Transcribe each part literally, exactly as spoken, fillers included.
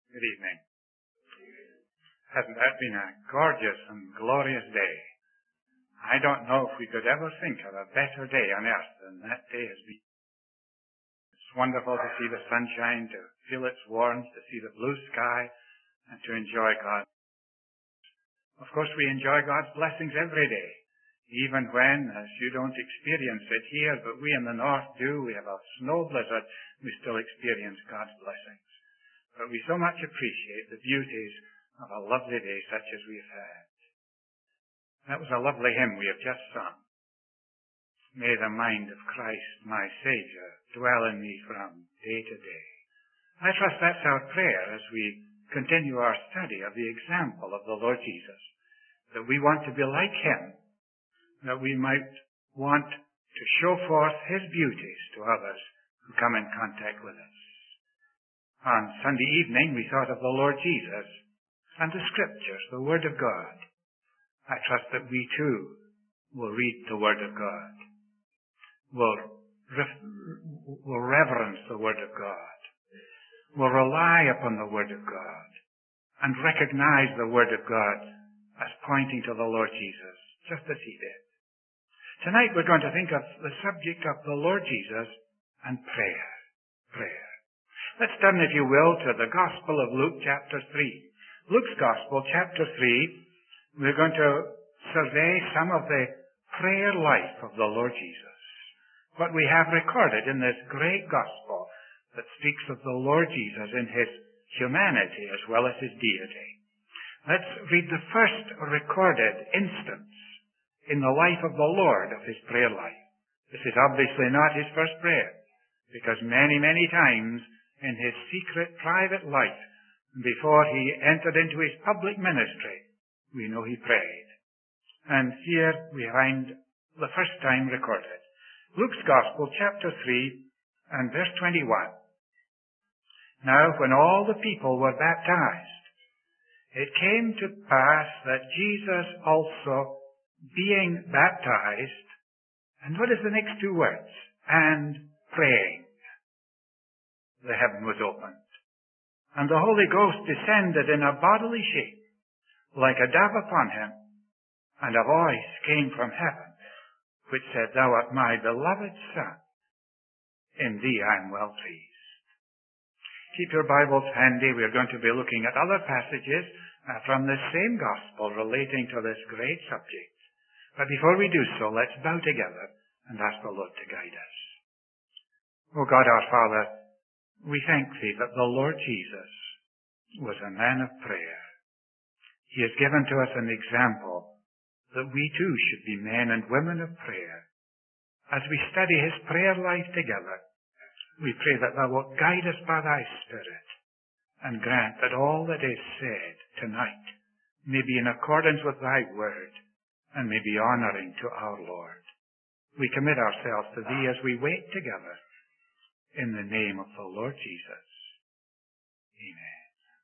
Good evening. Hasn't that been a gorgeous and glorious day? I don't know if we could ever think of a better day on earth than that day has been. It's wonderful to see the sunshine, to feel its warmth, to see the blue sky, and to enjoy God. Of course, we enjoy God's blessings every day, even when, as you don't experience it here, but we in the north do. We have a snow blizzard. We still experience God's blessings. But we so much appreciate the beauties of a lovely day such as we've had. That was a lovely hymn we have just sung. May the mind of Christ, my Saviour, dwell in me from day to day. I trust that's our prayer as we continue our study of the example of the Lord Jesus, that we want to be like him, that we might want to show forth his beauties to others who come in contact with us. On Sunday evening, we thought of the Lord Jesus and the Scriptures, the Word of God. I trust that we too will read the Word of God, will, re- will reverence the Word of God, will rely upon the Word of God, and recognize the Word of God as pointing to the Lord Jesus, just as he did. Tonight we're going to think of the subject of the Lord Jesus and prayer. Prayer. Let's turn, if you will, to the Gospel of Luke chapter three. Luke's Gospel chapter three, we're going to survey some of the prayer life of the Lord Jesus. What we have recorded in this great Gospel that speaks of the Lord Jesus in his humanity as well as his deity. Let's read the first recorded instance in the life of the Lord of his prayer life. This is obviously not his first prayer, because many, many times in his secret, private life, before he entered into his public ministry, we know he prayed. And here we find the first time recorded. Luke's Gospel, chapter three, and verse twenty-one. Now, when all the people were baptized, it came to pass that Jesus also, being baptized, and what is the next two words? And praying. The heaven was opened, and the Holy Ghost descended in a bodily shape, like a dove upon him, and a voice came from heaven, which said, Thou art my beloved Son, in thee I am well pleased. Keep your Bibles handy. We are going to be looking at other passages uh, from this same Gospel relating to this great subject. But before we do so, let's bow together and ask the Lord to guide us. O God, our Father, we thank thee that the Lord Jesus was a man of prayer. He has given to us an example that we too should be men and women of prayer. As we study his prayer life together, we pray that thou wilt guide us by thy Spirit and grant that all that is said tonight may be in accordance with thy word and may be honoring to our Lord. We commit ourselves to thee as we wait together in the name of the Lord Jesus. Amen.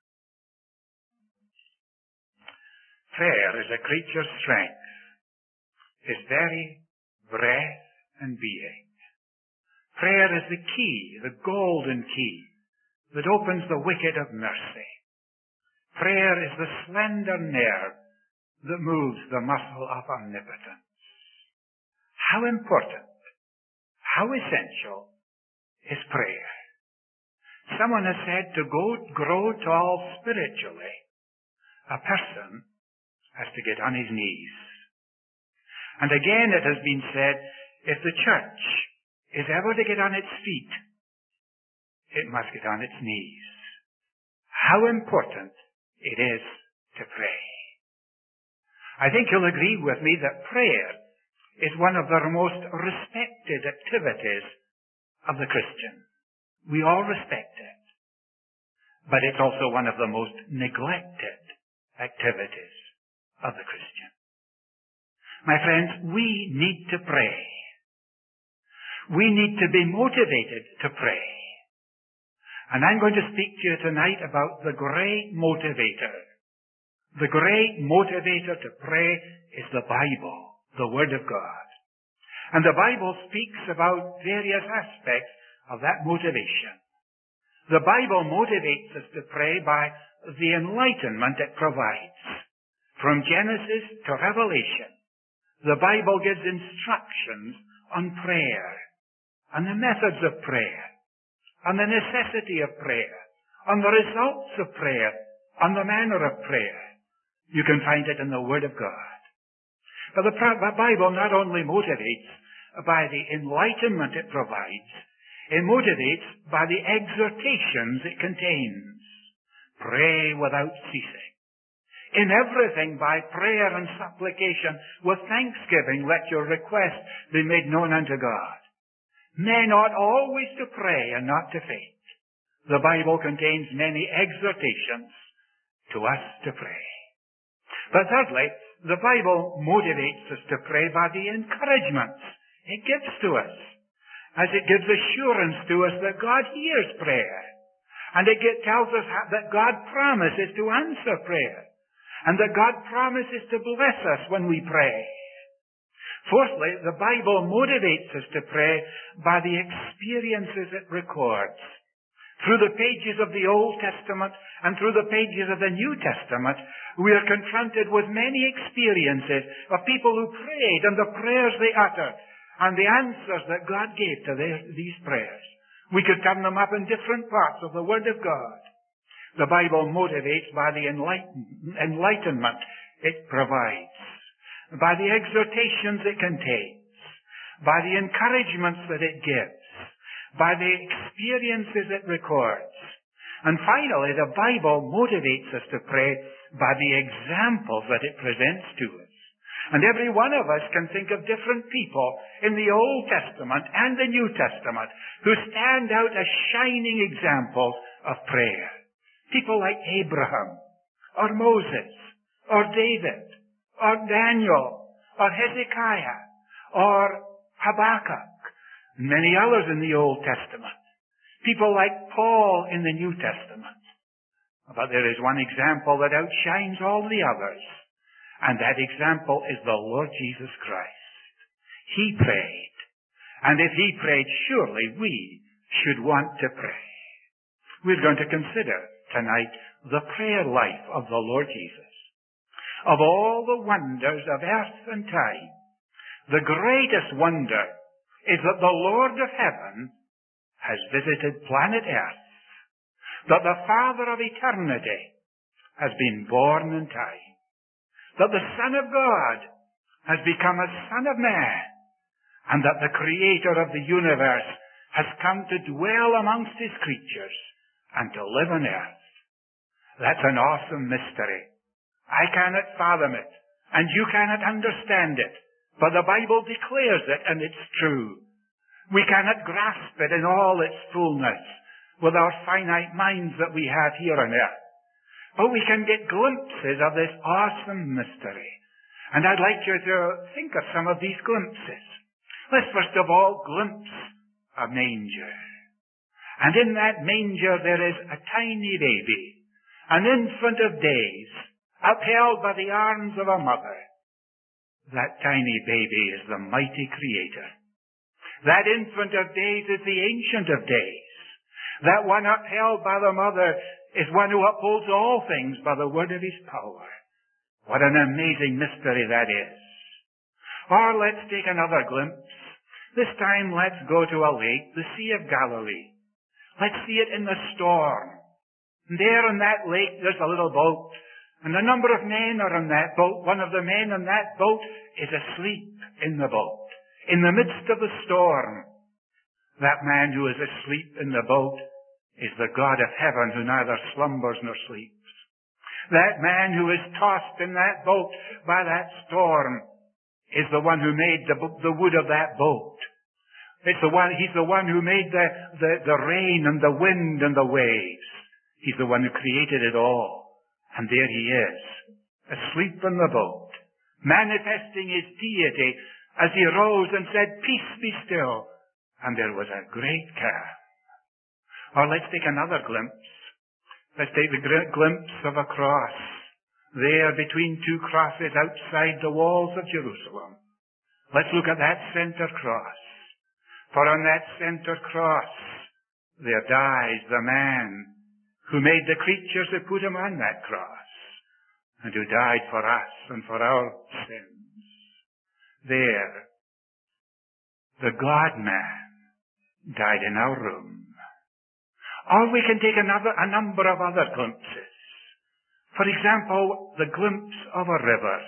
Prayer is a creature's strength, his very breath and being. Prayer is the key, the golden key, that opens the wicket of mercy. Prayer is the slender nerve that moves the muscle of omnipotence. How important, how essential is prayer. Someone has said to go, grow tall spiritually, a person has to get on his knees. And again it has been said, if the church is ever to get on its feet, it must get on its knees. How important it is to pray. I think you'll agree with me that prayer is one of the most respected activities of the Christian. We all respect it. But it's also one of the most neglected activities of the Christian. My friends, we need to pray. We need to be motivated to pray. And I'm going to speak to you tonight about the great motivator. The great motivator to pray is the Bible, the Word of God. And the Bible speaks about various aspects of that motivation. The Bible motivates us to pray by the enlightenment it provides. From Genesis to Revelation, the Bible gives instructions on prayer, on the methods of prayer, on the necessity of prayer, on the results of prayer, on the manner of prayer. You can find it in the Word of God. But the Bible not only motivates by the enlightenment it provides, it motivates by the exhortations it contains. Pray without ceasing. In everything, by prayer and supplication, with thanksgiving, let your requests be made known unto God. Men ought always to pray and not to faint. The Bible contains many exhortations to us to pray. But thirdly, the Bible motivates us to pray by the encouragements it gives to us, as it gives assurance to us that God hears prayer, and it tells us that God promises to answer prayer, and that God promises to bless us when we pray. Fourthly, the Bible motivates us to pray by the experiences it records. Through the pages of the Old Testament and through the pages of the New Testament, we are confronted with many experiences of people who prayed and the prayers they uttered and the answers that God gave to their, these prayers. We could turn them up in different parts of the Word of God. The Bible motivates by the enlighten, enlightenment it provides, by the exhortations it contains, by the encouragements that it gives, by the experiences it records. And finally, the Bible motivates us to pray by the examples that it presents to us. And every one of us can think of different people in the Old Testament and the New Testament who stand out as shining examples of prayer. People like Abraham, or Moses, or David, or Daniel, or Hezekiah, or Habakkuk, and many others in the Old Testament. People like Paul in the New Testament. But there is one example that outshines all the others, and that example is the Lord Jesus Christ. He prayed, and if he prayed, surely we should want to pray. We're going to consider tonight the prayer life of the Lord Jesus. Of all the wonders of earth and time, the greatest wonder is that the Lord of heaven has visited planet Earth, that the Father of eternity has been born in time, that the Son of God has become a Son of Man, and that the Creator of the universe has come to dwell amongst his creatures and to live on earth. That's an awesome mystery. I cannot fathom it, and you cannot understand it, but the Bible declares it, and it's true. We cannot grasp it in all its fullness with our finite minds that we have here on earth. But we can get glimpses of this awesome mystery. And I'd like you to think of some of these glimpses. Let's first of all glimpse a manger. And in that manger there is a tiny baby, an infant of days, upheld by the arms of a mother. That tiny baby is the mighty Creator. That infant of days is the Ancient of Days. That one upheld by the mother is one who upholds all things by the word of his power. What an amazing mystery that is. Or let's take another glimpse. This time let's go to a lake, the Sea of Galilee. Let's see it in the storm. And there in that lake there's a little boat, and a number of men are in that boat. One of the men in that boat is asleep in the boat, in the midst of the storm. That man who is asleep in the boat is the God of heaven, who neither slumbers nor sleeps. That man who is tossed in that boat by that storm is the one who made the, the wood of that boat. It's the one, he's the one who made the, the, the rain and the wind and the waves. He's the one who created it all. And there he is, asleep in the boat, manifesting his deity as he rose and said, "Peace, be still." And there was a great calm. Or let's take another glimpse. Let's take the glimpse of a cross, there between two crosses outside the walls of Jerusalem. Let's look at that center cross. For on that center cross, there dies the man who made the creatures who put him on that cross and who died for us and for our sins. There, the God-man died in our room. Or we can take another, a number of other glimpses. For example, the glimpse of a river,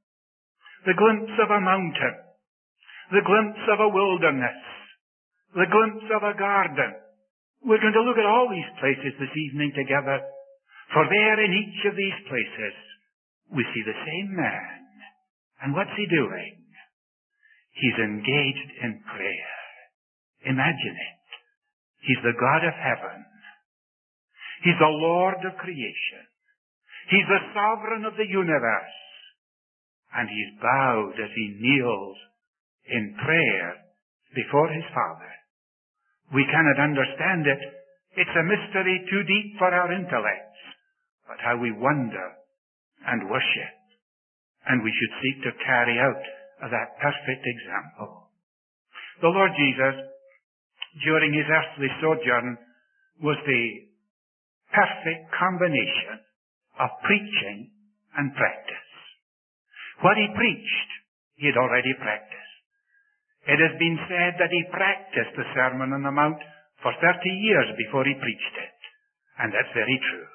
the glimpse of a mountain, the glimpse of a wilderness, the glimpse of a garden. We're going to look at all these places this evening together, for there in each of these places we see the same man. And what's he doing? He's engaged in prayer. Imagine it. He's the God of heaven. He's the Lord of creation. He's the sovereign of the universe. And he's bowed as he kneels in prayer before his Father. We cannot understand it. It's a mystery too deep for our intellects. But how we wonder and worship. And we should seek to carry out that perfect example. The Lord Jesus, during his earthly sojourn, was the perfect combination of preaching and practice. What he preached, he had already practiced. It has been said that he practiced the Sermon on the Mount for thirty years before he preached it. And that's very true.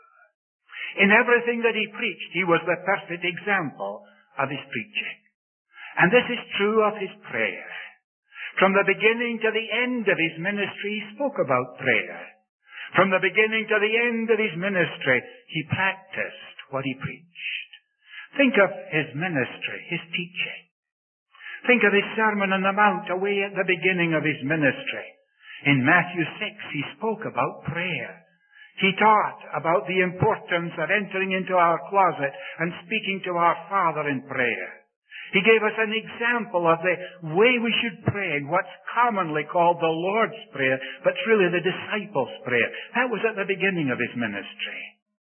In everything that he preached, he was the perfect example of his preaching. And this is true of his prayer. From the beginning to the end of his ministry, he spoke about prayer. From the beginning to the end of his ministry, he practiced what he preached. Think of his ministry, his teaching. Think of his Sermon on the Mount away at the beginning of his ministry. In Matthew six, he spoke about prayer. He taught about the importance of entering into our closet and speaking to our Father in prayer. He gave us an example of the way we should pray, what's commonly called the Lord's Prayer, but it's really the disciples' prayer. That was at the beginning of his ministry.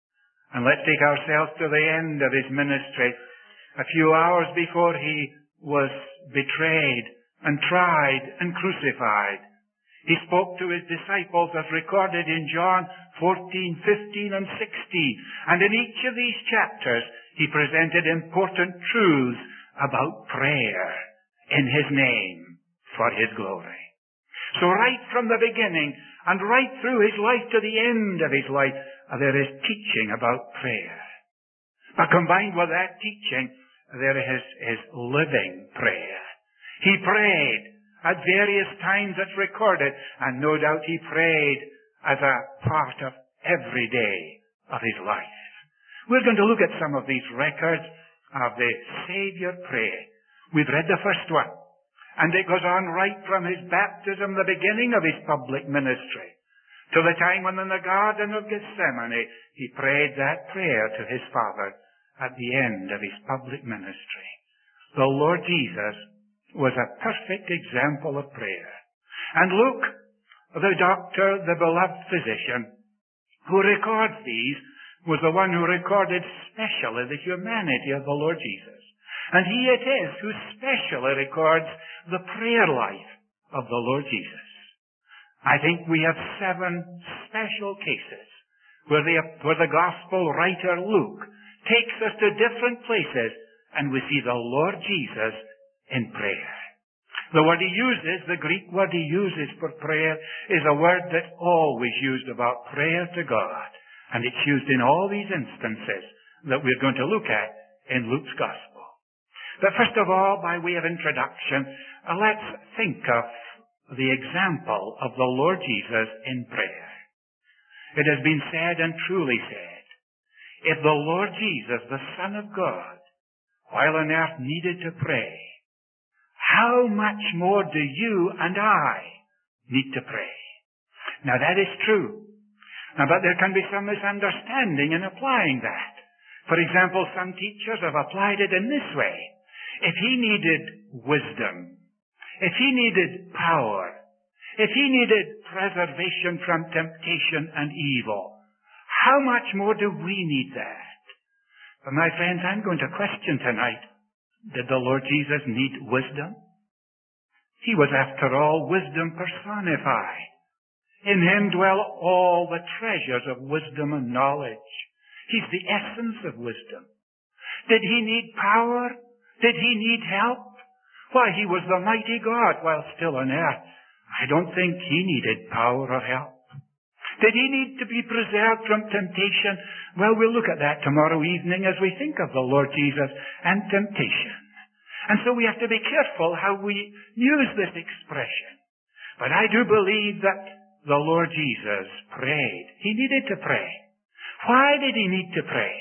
And let's take ourselves to the end of his ministry. A few hours before he was betrayed and tried and crucified, he spoke to his disciples as recorded in John fourteen, fifteen, and sixteen. And in each of these chapters, he presented important truths about prayer in his name for his glory. So right from the beginning and right through his life to the end of his life, there is teaching about prayer. But combined with that teaching, there is his living prayer. He prayed at various times that's recorded, and no doubt he prayed as a part of every day of his life. We're going to look at some of these records of the Savior praying. We've read the first one, and it goes on right from his baptism, the beginning of his public ministry, to the time when in the Garden of Gethsemane he prayed that prayer to his Father at the end of his public ministry. The Lord Jesus was a perfect example of prayer. And Luke, the doctor, the beloved physician, who records these, was the one who recorded specially the humanity of the Lord Jesus. And he it is who specially records the prayer life of the Lord Jesus. I think we have seven special cases where the, where the gospel writer Luke takes us to different places and we see the Lord Jesus in prayer. The word he uses, the Greek word he uses for prayer, is a word that's always used about prayer to God. And it's used in all these instances that we're going to look at in Luke's Gospel. But first of all, by way of introduction, uh, let's think of the example of the Lord Jesus in prayer. It has been said and truly said, if the Lord Jesus, the Son of God, while on earth needed to pray, how much more do you and I need to pray? Now that is true. Now, but there can be some misunderstanding in applying that. For example, some teachers have applied it in this way. If he needed wisdom, if he needed power, if he needed preservation from temptation and evil, how much more do we need that? But my friends, I'm going to question tonight, did the Lord Jesus need wisdom? He was, after all, wisdom personified. In him dwell all the treasures of wisdom and knowledge. He's the essence of wisdom. Did he need power? Did he need help? Why, he was the mighty God while still on earth. I don't think he needed power or help. Did he need to be preserved from temptation? Well, we'll look at that tomorrow evening as we think of the Lord Jesus and temptation. And so we have to be careful how we use this expression. But I do believe that the Lord Jesus prayed. He needed to pray. Why did he need to pray?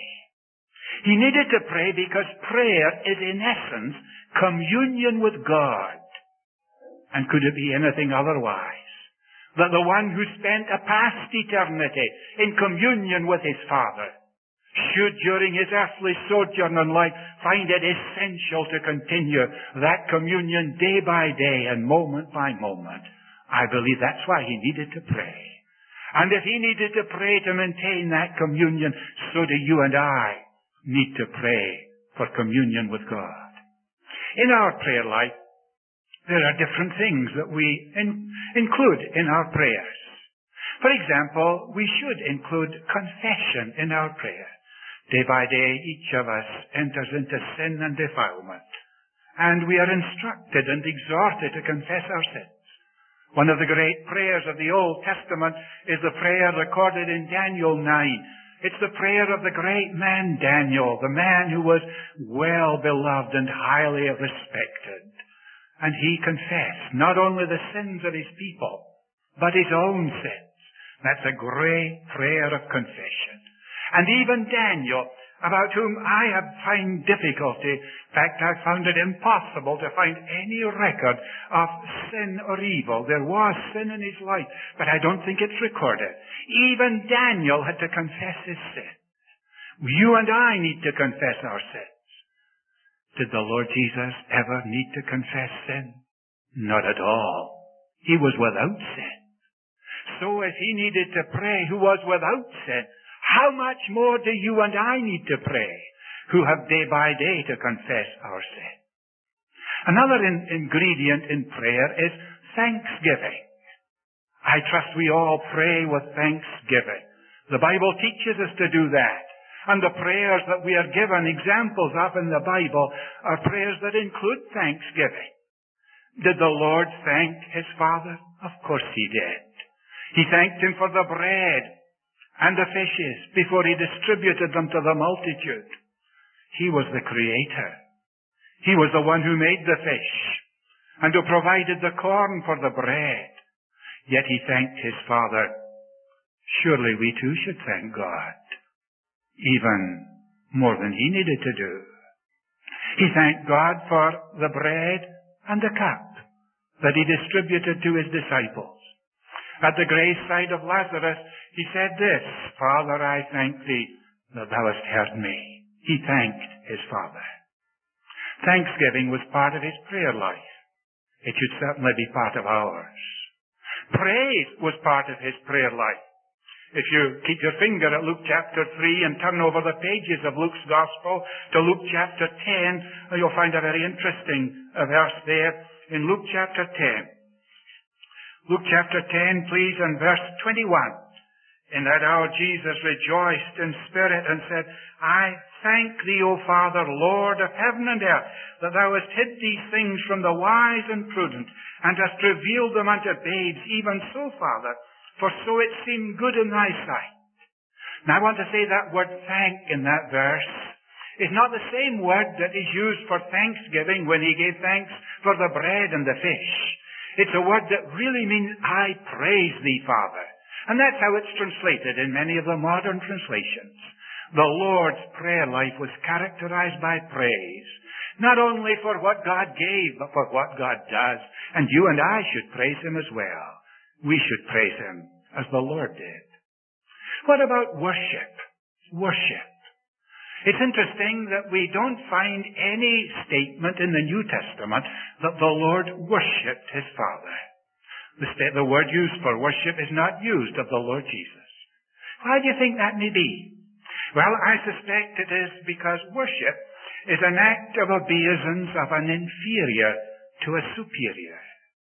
He needed to pray because prayer is in essence communion with God. And could it be anything otherwise? That the one who spent a past eternity in communion with his Father should during his earthly sojourn on life find it essential to continue that communion day by day and moment by moment. I believe that's why he needed to pray. And if he needed to pray to maintain that communion, so do you and I need to pray for communion with God. In our prayer life, there are different things that we in, include in our prayers. For example, we should include confession in our prayer. Day by day, each of us enters into sin and defilement, and we are instructed and exhorted to confess our sins. One of the great prayers of the Old Testament is the prayer recorded in Daniel nine. It's the prayer of the great man Daniel, the man who was well beloved and highly respected. And he confessed not only the sins of his people, but his own sins. That's a great prayer of confession. And even Daniel, about whom I have found difficulty, in fact, I found it impossible to find any record of sin or evil. There was sin in his life, but I don't think it's recorded. Even Daniel had to confess his sin. You and I need to confess our sins. Did the Lord Jesus ever need to confess sin? Not at all. He was without sin. So if he needed to pray who was without sin, how much more do you and I need to pray, who have day by day to confess our sin? Another in, ingredient in prayer is thanksgiving. I trust we all pray with thanksgiving. The Bible teaches us to do that. And the prayers that we are given examples of in the Bible are prayers that include thanksgiving. Did the Lord thank his Father? Of course he did. He thanked him for the bread and the fishes before he distributed them to the multitude. He was the Creator. He was the one who made the fish and who provided the corn for the bread. Yet he thanked his Father. Surely we too should thank God, even more than he needed to do. He thanked God for the bread and the cup that he distributed to his disciples. At the graveside of Lazarus, he said this, Father, I thank thee that thou hast heard me. He thanked his Father. Thanksgiving was part of his prayer life. It should certainly be part of ours. Praise was part of his prayer life. If you keep your finger at Luke chapter three and turn over the pages of Luke's Gospel to Luke chapter ten, you'll find a very interesting verse there in Luke chapter ten. Luke chapter ten, please, and verse twenty-one. In that hour Jesus rejoiced in spirit and said, I thank thee, O Father, Lord of heaven and earth, that thou hast hid these things from the wise and prudent, and hast revealed them unto babes, even so, Father, for so it seemed good in thy sight. Now I want to say that word thank in that verse is not the same word that is used for thanksgiving when he gave thanks for the bread and the fish. It's a word that really means, I praise thee, Father. And that's how it's translated in many of the modern translations. The Lord's prayer life was characterized by praise, not only for what God gave, but for what God does. And you and I should praise him as well. We should praise him as the Lord did. What about worship? Worship. It's interesting that we don't find any statement in the New Testament that the Lord worshipped his Father. The, sta- the word used for worship is not used of the Lord Jesus. Why do you think that may be? Well, I suspect it is because worship is an act of obeisance of an inferior to a superior.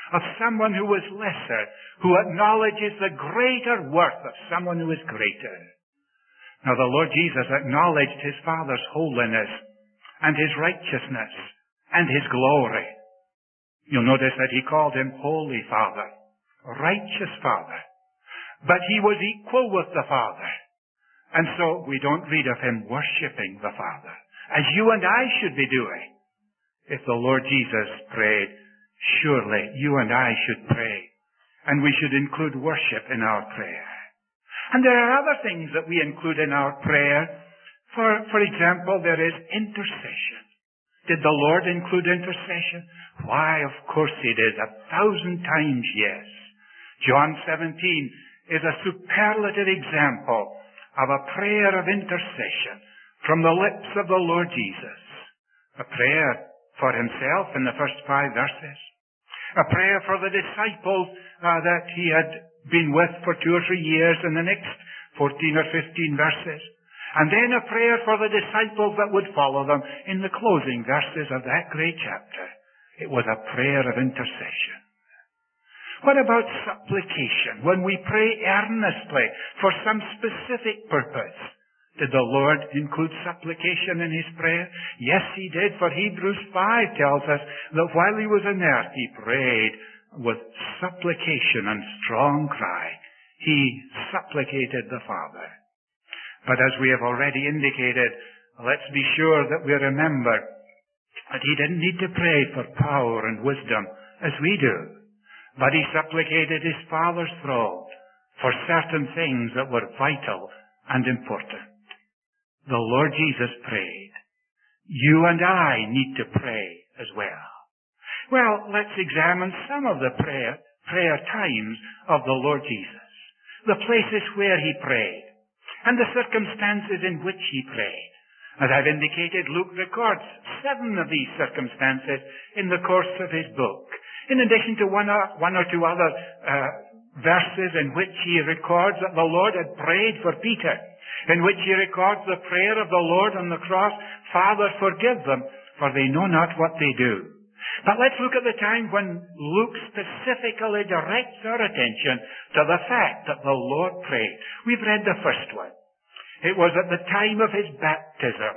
of someone who is lesser, who acknowledges the greater worth of someone who is greater. Now the Lord Jesus acknowledged his Father's holiness and his righteousness and his glory. You'll notice that he called him Holy Father, Righteous Father. But he was equal with the Father. And so we don't read of him worshipping the Father, as you and I should be doing. If the Lord Jesus prayed, surely you and I should pray, and we should include worship in our prayer. And there are other things that we include in our prayer. For, for example, there is intercession. Did the Lord include intercession? Why, of course he did. A thousand times, yes. John seventeen is a superlative example of a prayer of intercession from the lips of the Lord Jesus. A prayer for himself in the first five verses. A prayer for the disciples uh, that he had been with for two or three years in the next fourteen or fifteen verses. And then a prayer for the disciples that would follow them in the closing verses of that great chapter. It was a prayer of intercession. What about supplication? When we pray earnestly for some specific purpose, did the Lord include supplication in his prayer? Yes, he did, for Hebrews five tells us that while he was on earth, he prayed with supplication and strong cry. He supplicated the Father. But as we have already indicated, let's be sure that we remember that he didn't need to pray for power and wisdom as we do. But he supplicated his Father's throne for certain things that were vital and important. The Lord Jesus prayed. You and I need to pray as well. Well, let's examine some of the prayer, prayer times of the Lord Jesus. The places where he prayed and the circumstances in which he prayed. As I've indicated, Luke records seven of these circumstances in the course of his book, in addition to one or, one or two other uh, verses in which he records that the Lord had prayed for Peter, in which he records the prayer of the Lord on the cross, Father, forgive them, for they know not what they do. But let's look at the time when Luke specifically directs our attention to the fact that the Lord prayed. We've read the first one. It was at the time of his baptism.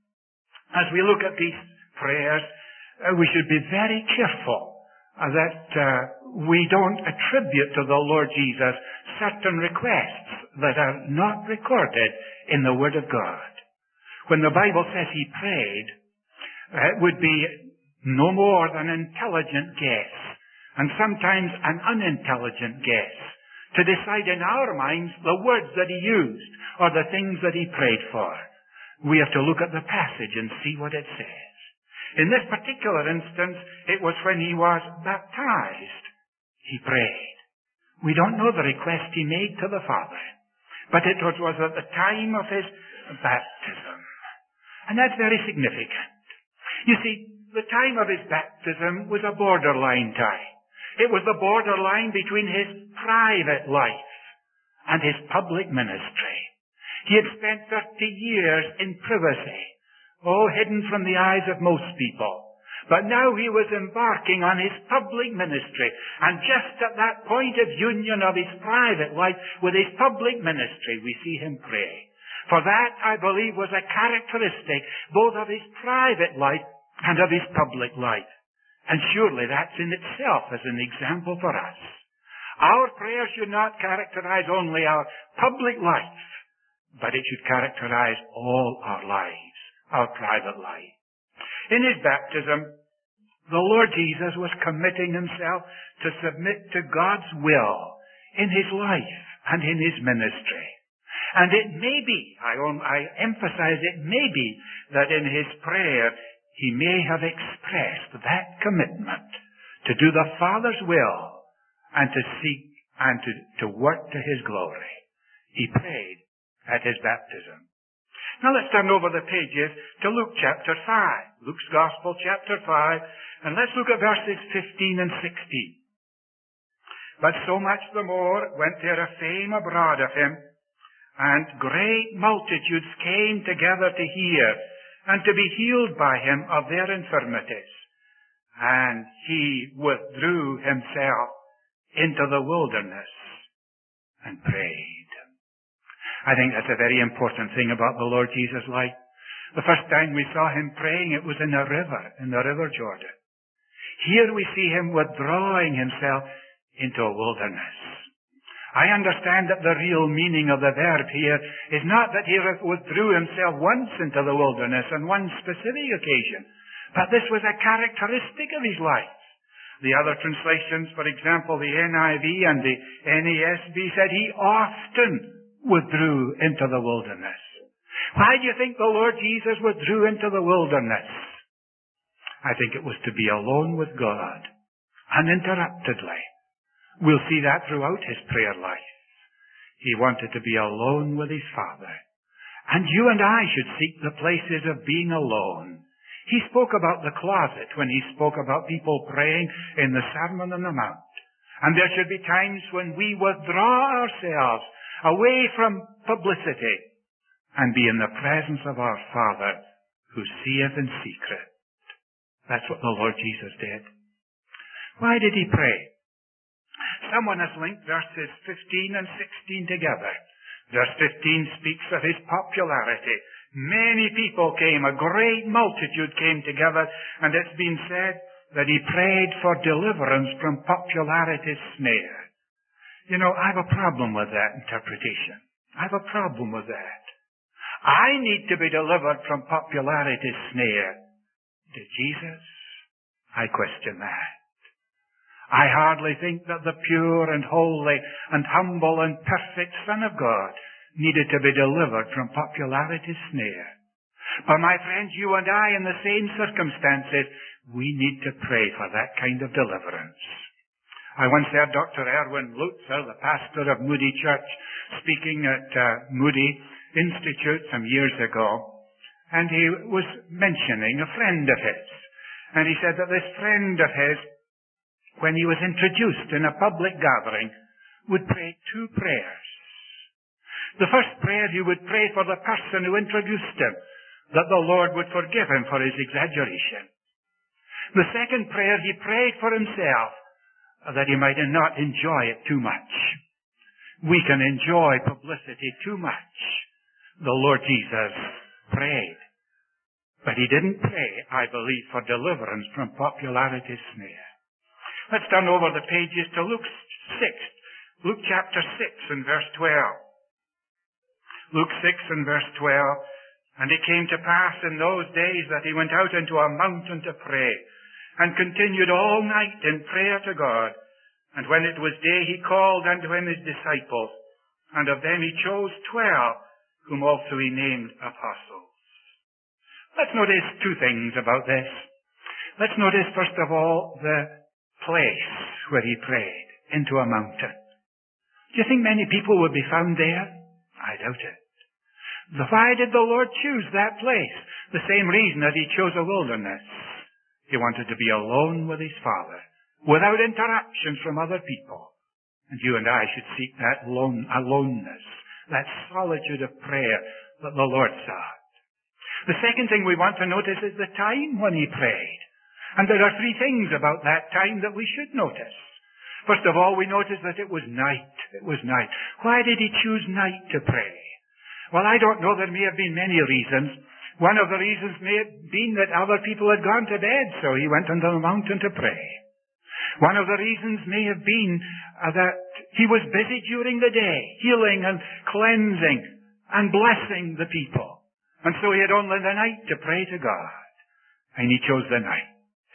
As we look at these prayers, uh, we should be very careful uh, that uh, we don't attribute to the Lord Jesus certain requests that are not recorded in the Word of God. When the Bible says he prayed, uh, it would be no more than an intelligent guess, and sometimes an unintelligent guess, to decide in our minds the words that he used or the things that he prayed for. We have to look at the passage and see what it says. In this particular instance, it was when he was baptized. He prayed. We don't know the request he made to the Father, but it was, was at the time of his baptism. And that's very significant. You see, the time of his baptism was a borderline time. It was the borderline between his private life and his public ministry. He had spent thirty years in privacy, oh, hidden from the eyes of most people. But now he was embarking on his public ministry, and just at that point of union of his private life with his public ministry, we see him pray. For that, I believe, was a characteristic both of his private life and of his public life. And surely that's in itself as an example for us. Our prayer should not characterize only our public life, but it should characterize all our lives, our private life. In his baptism, the Lord Jesus was committing himself to submit to God's will in his life and in his ministry. And it may be, I, I emphasize it may be, that in his prayer he may have expressed that commitment to do the Father's will and to seek and to, to work to his glory. He prayed at his baptism. Now let's turn over the pages to Luke chapter five. Luke's Gospel chapter five. And let's look at verses fifteen and sixteen. But so much the more went there a fame abroad of him, and great multitudes came together to hear and to be healed by him of their infirmities. and he withdrew himself into the wilderness and prayed. I think that's a very important thing about the Lord Jesus' life. The first time we saw him praying, it was in a river, in the river Jordan. Here we see him withdrawing himself into a wilderness. I understand that the real meaning of the verb here is not that he withdrew himself once into the wilderness on one specific occasion, but this was a characteristic of his life. The other translations, for example, the N I V and the N A S B, said he often withdrew into the wilderness. Why do you think the Lord Jesus withdrew into the wilderness? I think it was to be alone with God, uninterruptedly. We'll see that throughout his prayer life. He wanted to be alone with his Father. And you and I should seek the places of being alone. He spoke about the closet when he spoke about people praying in the Sermon on the Mount. And there should be times when we withdraw ourselves away from publicity and be in the presence of our Father who seeth in secret. That's what the Lord Jesus did. Why did he pray? Someone has linked verses fifteen and sixteen together. Verse fifteen speaks of his popularity. Many people came, a great multitude came together, and it's been said that he prayed for deliverance from popularity's snare. You know, I have a problem with that interpretation. I have a problem with that. I need to be delivered from popularity's snare. Did Jesus? I question that. I hardly think that the pure and holy and humble and perfect Son of God needed to be delivered from popularity's snare. But my friends, you and I, in the same circumstances, we need to pray for that kind of deliverance. I once heard Doctor Erwin Lutzer, the pastor of Moody Church, speaking at uh, Moody Institute some years ago, and he was mentioning a friend of his. And he said that this friend of his, when he was introduced in a public gathering, would pray two prayers. The first prayer he would pray for the person who introduced him, that the Lord would forgive him for his exaggeration. The second prayer he prayed for himself, that he might not enjoy it too much. We can enjoy publicity too much. The Lord Jesus prayed. But he didn't pray, I believe, for deliverance from popularity's snare. Let's turn over the pages to Luke six. Luke chapter six and verse twelve. Luke six and verse twelve. And it came to pass in those days that he went out into a mountain to pray, and continued all night in prayer to God. And when it was day, he called unto him his disciples, and of them he chose twelve, whom also he named apostles. Let's notice two things about this. Let's notice, first of all, the place where he prayed, into a mountain. Do you think many people would be found there? I doubt it. Why did the Lord choose that place? The same reason that he chose a wilderness. He wanted to be alone with his Father, without interruptions from other people. And you and I should seek that alone, aloneness, that solitude of prayer that the Lord sought. The second thing we want to notice is the time when he prayed. And there are three things about that time that we should notice. First of all, we notice that it was night. It was night. Why did he choose night to pray? Well, I don't know. There may have been many reasons. One of the reasons may have been that other people had gone to bed, so he went onto the mountain to pray. One of the reasons may have been uh, that he was busy during the day, healing and cleansing and blessing the people. And so he had only the night to pray to God. And he chose the night.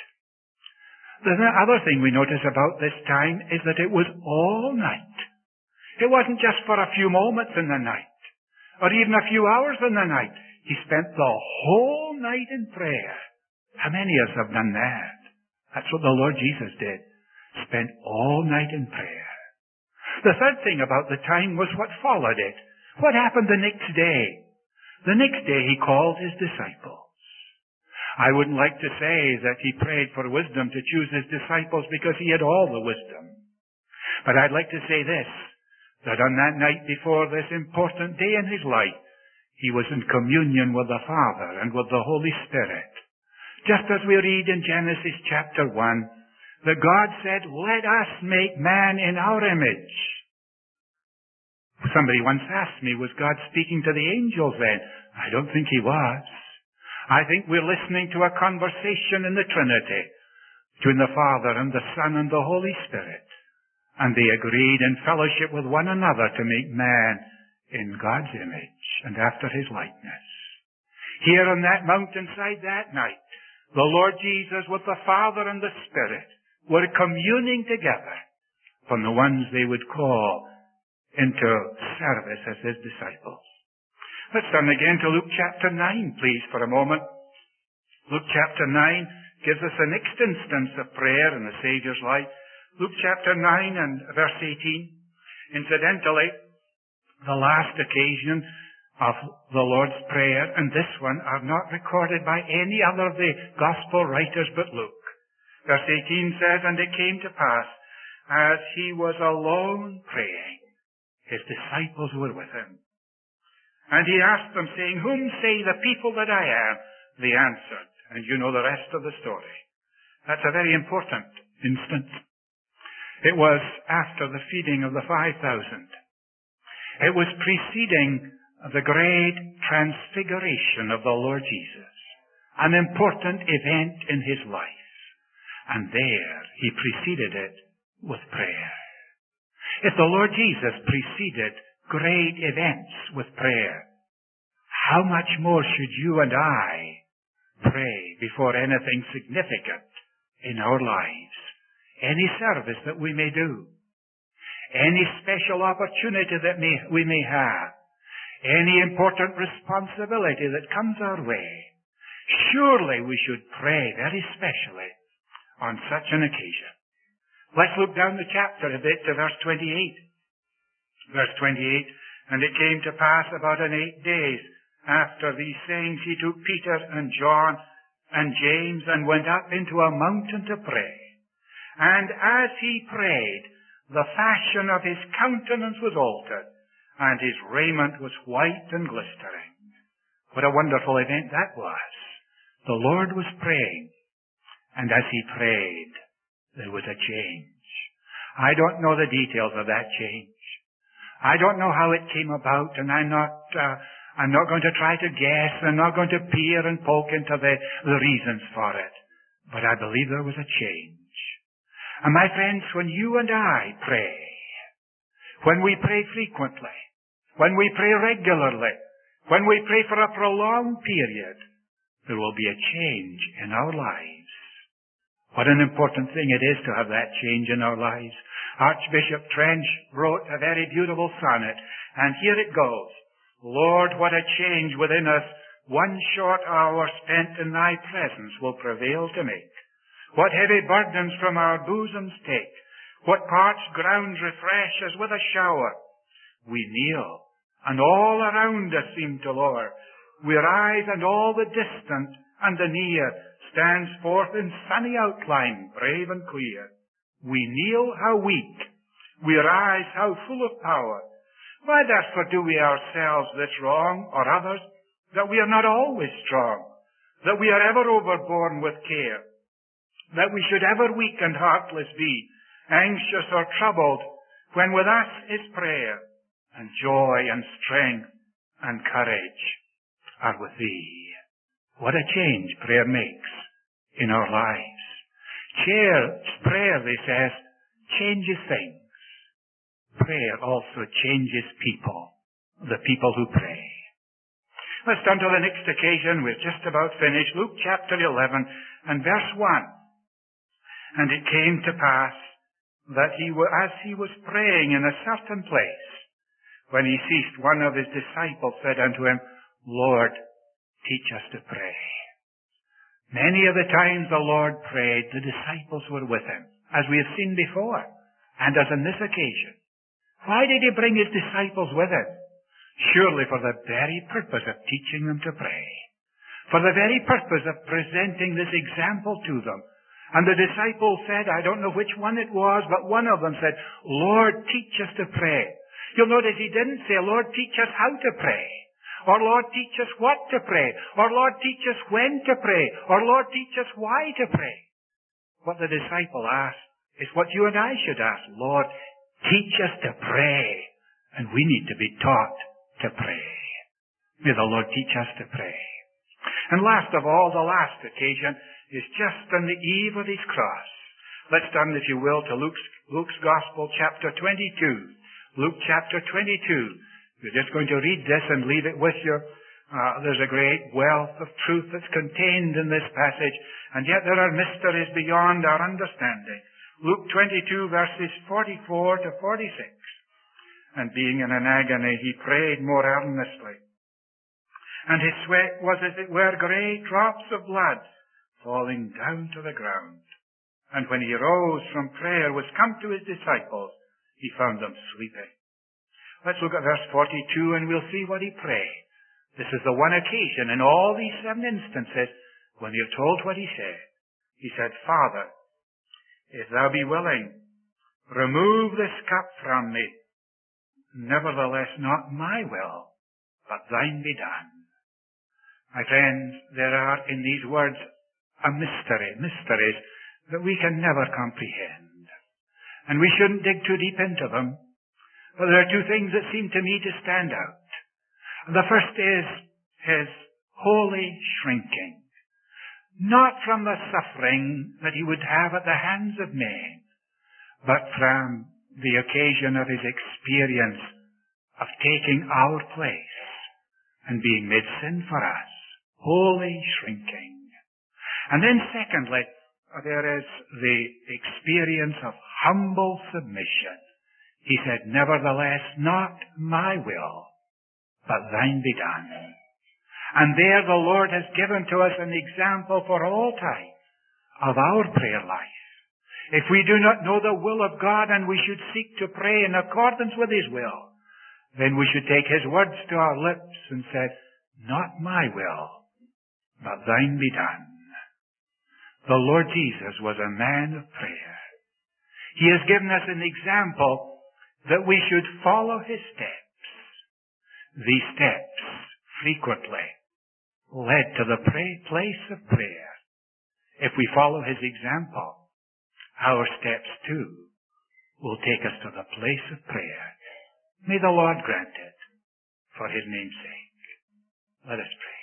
The other thing we notice about this time is that it was all night. It wasn't just for a few moments in the night, or even a few hours in the night. He spent the whole night in prayer. How many of us have done that? That's what the Lord Jesus did. Spent all night in prayer. The third thing about the time was what followed it. What happened the next day? The next day he called his disciples. I wouldn't like to say that he prayed for wisdom to choose his disciples because he had all the wisdom. But I'd like to say this, that on that night before this important day in his life, he was in communion with the Father and with the Holy Spirit Just as we read in Genesis chapter one, that God said, let us make man in our image. Somebody once asked me, was God speaking to the angels then? I don't think he was. I think we're listening to a conversation in the Trinity between the Father and the Son and the Holy Spirit. And they agreed in fellowship with one another to make man in God's image and after his likeness. Here on that mountainside that night, the Lord Jesus with the Father and the Spirit were communing together from the ones they would call into service as his disciples. Let's turn again to Luke chapter nine, please, for a moment. Luke chapter nine gives us the next instance of prayer in the Saviour's life. Luke chapter nine and verse eighteen. Incidentally, the last occasion of the Lord's Prayer and this one are not recorded by any other of the Gospel writers but Luke. Verse eighteen says, and it came to pass, as he was alone praying, his disciples were with him. And he asked them, saying, whom say the people that I am? They answered, and you know the rest of the story. That's a very important instance. It was after the feeding of the five thousand. It was preceding the great transfiguration of the Lord Jesus, an important event in his life. And there he preceded it with prayer. If the Lord Jesus preceded great events with prayer, how much more should you and I pray before anything significant in our lives? Any service that we may do, any special opportunity that may, we may have, any important responsibility that comes our way, surely we should pray very specially on such an occasion. Let's look down the chapter a bit to verse twenty-eight. Verse twenty-eight, and it came to pass about an eight days after these things, he took Peter and John and James and went up into a mountain to pray. And as he prayed, the fashion of his countenance was altered, and his raiment was white and glistering. What a wonderful event that was. The Lord was praying, and as he prayed, there was a change. I don't know the details of that change. I don't know how it came about, and I'm not, uh, I'm not going to try to guess. I'm not going to peer and poke into the, the reasons for it. But I believe there was a change. And my friends, when you and I pray, when we pray frequently, when we pray regularly, when we pray for a prolonged period, there will be a change in our lives. What an important thing it is to have that change in our lives. Archbishop Trench wrote a very beautiful sonnet, and here it goes. Lord, what a change within us one short hour spent in thy presence will prevail to make. What heavy burdens from our bosoms take. What parched ground refresh as with a shower. We kneel, and all around us seem to lower. We rise, and all the distant and the near stands forth in sunny outline, brave and clear. We kneel, how weak. We rise, how full of power. Why therefore do we ourselves this wrong, or others, that we are not always strong, that we are ever overborne with care, that we should ever weak and heartless be, anxious or troubled, when with us is prayer, and joy and strength and courage are with thee. What a change prayer makes in our lives. Prayer, prayer, they says, changes things. Prayer also changes people, the people who pray. Let's turn to the next occasion. We're just about finished. Luke chapter eleven and verse one. And it came to pass that he, as he was praying in a certain place, when he ceased, one of his disciples said unto him, Lord, teach us to pray. Many of the times the Lord prayed, the disciples were with him, as we have seen before, and as on this occasion. Why did he bring his disciples with him? Surely for the very purpose of teaching them to pray. For the very purpose of presenting this example to them. And the disciples said, I don't know which one it was, but one of them said, Lord, teach us to pray. You'll notice he didn't say, Lord, teach us how to pray. Or Lord, teach us what to pray. Or Lord, teach us when to pray. Or Lord, teach us why to pray. What the disciple asked is what you and I should ask. Lord, teach us to pray. And we need to be taught to pray. May the Lord teach us to pray. And last of all, the last occasion is just on the eve of his cross. Let's turn, if you will, to Luke's, Luke's Gospel, chapter twenty-two. Luke chapter twenty-two. We're just going to read this and leave it with you. Uh, there's a great wealth of truth that's contained in this passage, and yet there are mysteries beyond our understanding. Luke twenty-two, verses forty-four to forty-six. And being in an agony, he prayed more earnestly. And his sweat was as it were great drops of blood falling down to the ground. And when he rose from prayer, was come to his disciples, he found them sleeping. Let's look at verse forty-two and we'll see what he prayed. This is the one occasion in all these seven instances when you're told what he said. He said, Father, if thou be willing, remove this cup from me. Nevertheless, not my will, but thine be done. My friends, there are in these words a mystery, mysteries that we can never comprehend. And we shouldn't dig too deep into them. But there are two things that seem to me to stand out. The first is his holy shrinking. Not from the suffering that he would have at the hands of men, but from the occasion of his experience of taking our place and being made sin for us. Holy shrinking. And then secondly, there is the experience of humble submission. He said, nevertheless, not my will, but thine be done. And there the Lord has given to us an example for all time of our prayer life. If we do not know the will of God and we should seek to pray in accordance with his will, then we should take his words to our lips and say, not my will, but thine be done. The Lord Jesus was a man of prayer. He has given us an example that we should follow his steps. These steps frequently led to the pray, place of prayer. If we follow his example, our steps too will take us to the place of prayer. May the Lord grant it for his name's sake. Let us pray.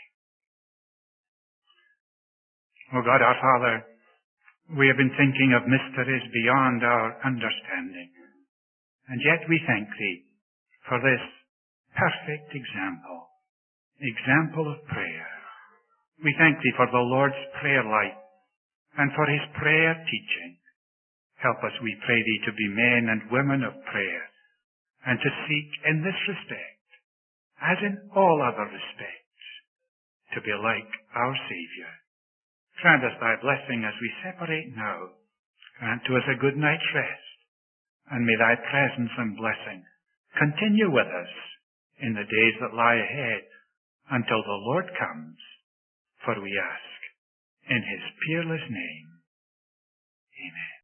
O God, our Father, we have been thinking of mysteries beyond our understanding. And yet we thank thee for this perfect example, example of prayer. We thank thee for the Lord's prayer life and for his prayer teaching. Help us, we pray thee, to be men and women of prayer and to seek in this respect, as in all other respects, to be like our Saviour. Grant us thy blessing as we separate now. Grant to us a good night's rest. And may thy presence and blessing continue with us in the days that lie ahead until the Lord comes. For we ask in his peerless name. Amen.